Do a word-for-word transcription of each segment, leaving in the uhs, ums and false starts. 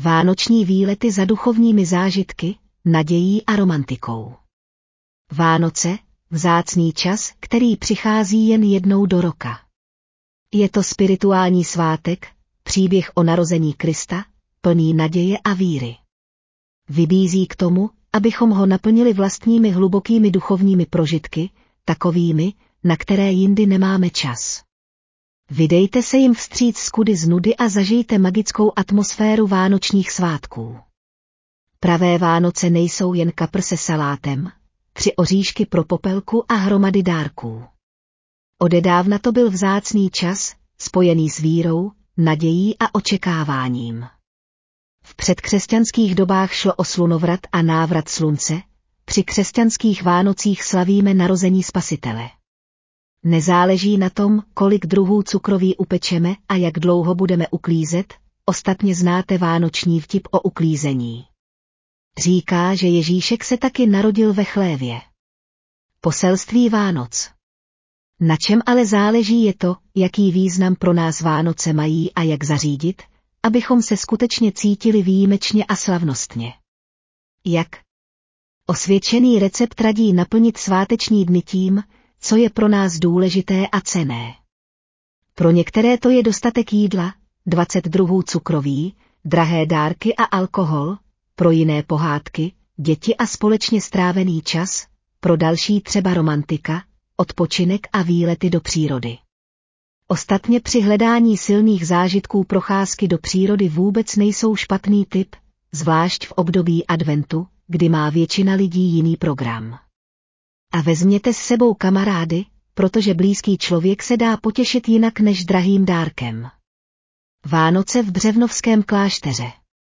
Vánoční výlety za duchovními zážitky, nadějí a romantikou. Vánoce, vzácný čas, který přichází jen jednou do roka. Je to spirituální svátek, příběh o narození Krista, plný naděje a víry. Vybízí k tomu, abychom ho naplnili vlastními hlubokými duchovními prožitky, takovými, na které jindy nemáme čas. Vydejte se jim vstříc z kudy z nudy a zažijte magickou atmosféru vánočních svátků. Pravé Vánoce nejsou jen kapr se salátem, tři oříšky pro popelku a hromady dárků. Odedávna to byl vzácný čas, spojený s vírou, nadějí a očekáváním. V předkřesťanských dobách šlo o slunovrat a návrat slunce, při křesťanských Vánocích slavíme narození Spasitele. Nezáleží na tom, kolik druhů cukroví upečeme a jak dlouho budeme uklízet, ostatně znáte vánoční vtip o uklízení. Říká, že Ježíšek se taky narodil ve chlévě. Poselství Vánoc. Na čem ale záleží je to, jaký význam pro nás Vánoce mají a jak zařídit, abychom se skutečně cítili výjimečně a slavnostně. Jak? Osvědčený recept radí naplnit sváteční dny tím, co je pro nás důležité a cenné. Pro některé to je dostatek jídla, dvacet druhů cukroví, drahé dárky a alkohol, pro jiné pohádky, děti a společně strávený čas, pro další třeba romantika, odpočinek a výlety do přírody. Ostatně při hledání silných zážitků procházky do přírody vůbec nejsou špatný tip, zvlášť v období adventu, kdy má většina lidí jiný program. A vezměte s sebou kamarády, protože blízký člověk se dá potěšit jinak než drahým dárkem. Vánoce v Břevnovském klášteře.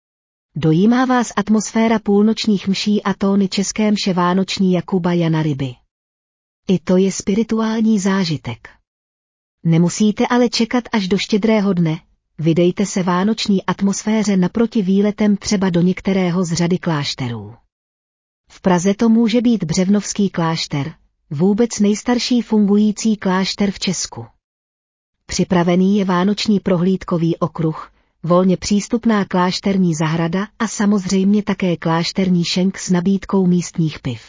Dojímá vás atmosféra půlnočních mší a tóny české mše vánoční Jakuba Jana Ryby. I to je spirituální zážitek. Nemusíte ale čekat až do štědrého dne, vydejte se vánoční atmosféře naproti výletem třeba do některého z řady klášterů. V Praze to může být Břevnovský klášter, vůbec nejstarší fungující klášter v Česku. Připravený je vánoční prohlídkový okruh, volně přístupná klášterní zahrada a samozřejmě také klášterní šenk s nabídkou místních piv.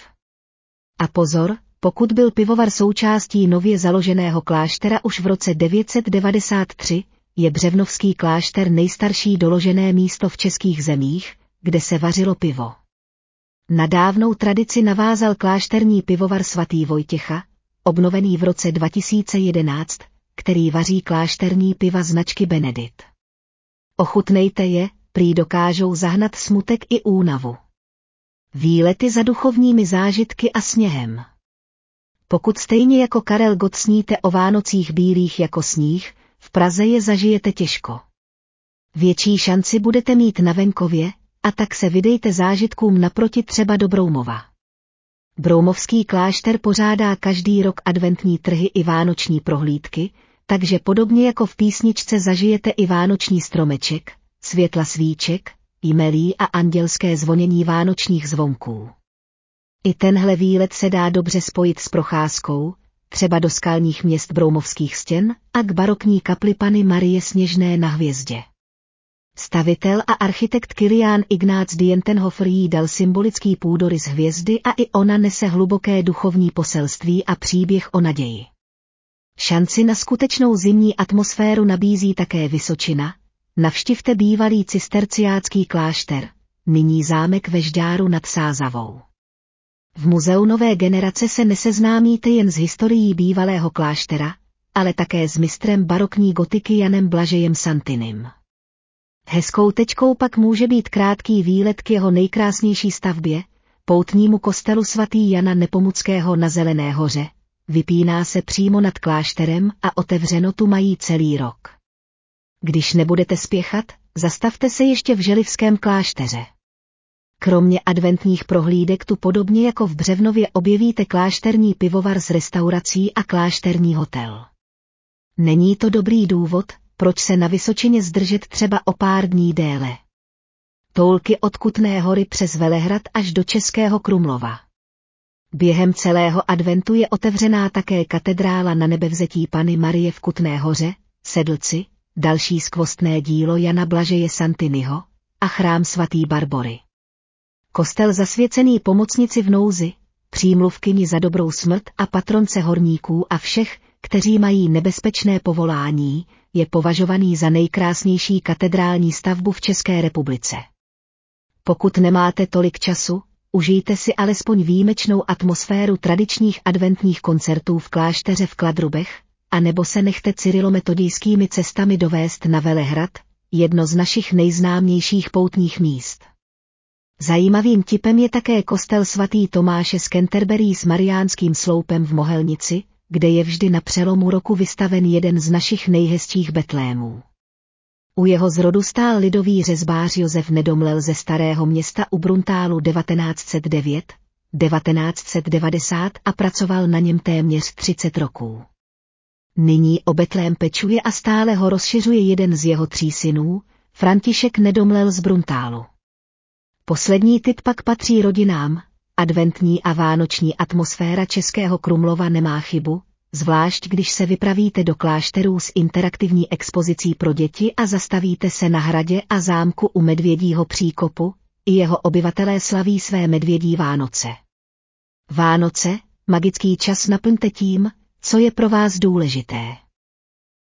A pozor, pokud byl pivovar součástí nově založeného kláštera už v roce devět set devadesát tři, je Břevnovský klášter nejstarší doložené místo v českých zemích, kde se vařilo pivo. Na dávnou tradici navázal klášterní pivovar svatý Vojtěcha, obnovený v roce dva tisíce jedenáct, který vaří klášterní piva značky Benedikt. Ochutnejte je, prý dokážou zahnat smutek i únavu. Výlety za duchovními zážitky a sněhem. Pokud stejně jako Karel Gott sníte o Vánocích bílých jako sníh, v Praze je zažijete těžko. Větší šanci budete mít na venkově, a tak se vydejte zážitkům naproti třeba do Broumova. Broumovský klášter pořádá každý rok adventní trhy i vánoční prohlídky, takže podobně jako v písničce zažijete i vánoční stromeček, světla svíček, jmelí a andělské zvonění vánočních zvonků. I tenhle výlet se dá dobře spojit s procházkou, třeba do skalních měst Broumovských stěn a k barokní kapli Panny Marie Sněžné na hvězdě. Stavitel a architekt Kilián Ignác Dientenhofer jí dal symbolický půdorys hvězdy a i ona nese hluboké duchovní poselství a příběh o naději. Šanci na skutečnou zimní atmosféru nabízí také Vysočina, navštivte bývalý cisterciácký klášter, nyní zámek ve Žďáru nad Sázavou. V muzeu nové generace se neseznámíte jen s historií bývalého kláštera, ale také s mistrem barokní gotiky Janem Blažejem Santinim. Hezkou tečkou pak může být krátký výlet k jeho nejkrásnější stavbě, poutnímu kostelu svatý Jana Nepomuckého na Zelené hoře, vypíná se přímo nad klášterem a otevřeno tu mají celý rok. Když nebudete spěchat, zastavte se ještě v Želivském klášteře. Kromě adventních prohlídek tu podobně jako v Břevnově objevíte klášterní pivovar s restaurací a klášterní hotel. Není to dobrý důvod, proč se na Vysočině zdržet třeba o pár dní déle. Toulky od Kutné Hory přes Velehrad až do Českého Krumlova. Během celého adventu je otevřená také katedrála Nanebevzetí Panny Marie v Kutné Hoře, Sedlci, další skvostné dílo Jana Blažeje Santiniho, a chrám svatý Barbory. Kostel zasvěcený pomocnici v nouzi, přímluvkyni za dobrou smrt a patronce horníků a všech, kteří mají nebezpečné povolání, je považovaný za nejkrásnější katedrální stavbu v České republice. Pokud nemáte tolik času, užijte si alespoň výjimečnou atmosféru tradičních adventních koncertů v klášteře v Kladrubech, anebo se nechte cyrilometodijskými cestami dovést na Velehrad, jedno z našich nejznámějších poutních míst. Zajímavým tipem je také kostel svatý Tomáše z Canterbury s mariánským sloupem v Mohelnici, kde je vždy na přelomu roku vystaven jeden z našich nejhezčích betlémů. U jeho zrodu stál lidový řezbář Josef Nedomlel ze Starého Města u Bruntálu devatenáct set devět až devatenáct set devadesát a pracoval na něm téměř třicet roků. Nyní o betlém pečuje a stále ho rozšiřuje jeden z jeho tří synů, František Nedomlel z Bruntálu. Poslední typ pak patří rodinám. Adventní a vánoční atmosféra Českého Krumlova nemá chybu, zvlášť když se vypravíte do klášterů s interaktivní expozicí pro děti a zastavíte se na hradě a zámku u Medvědího příkopu, i jeho obyvatelé slaví své medvědí Vánoce. Vánoce, magický čas naplňte tím, co je pro vás důležité.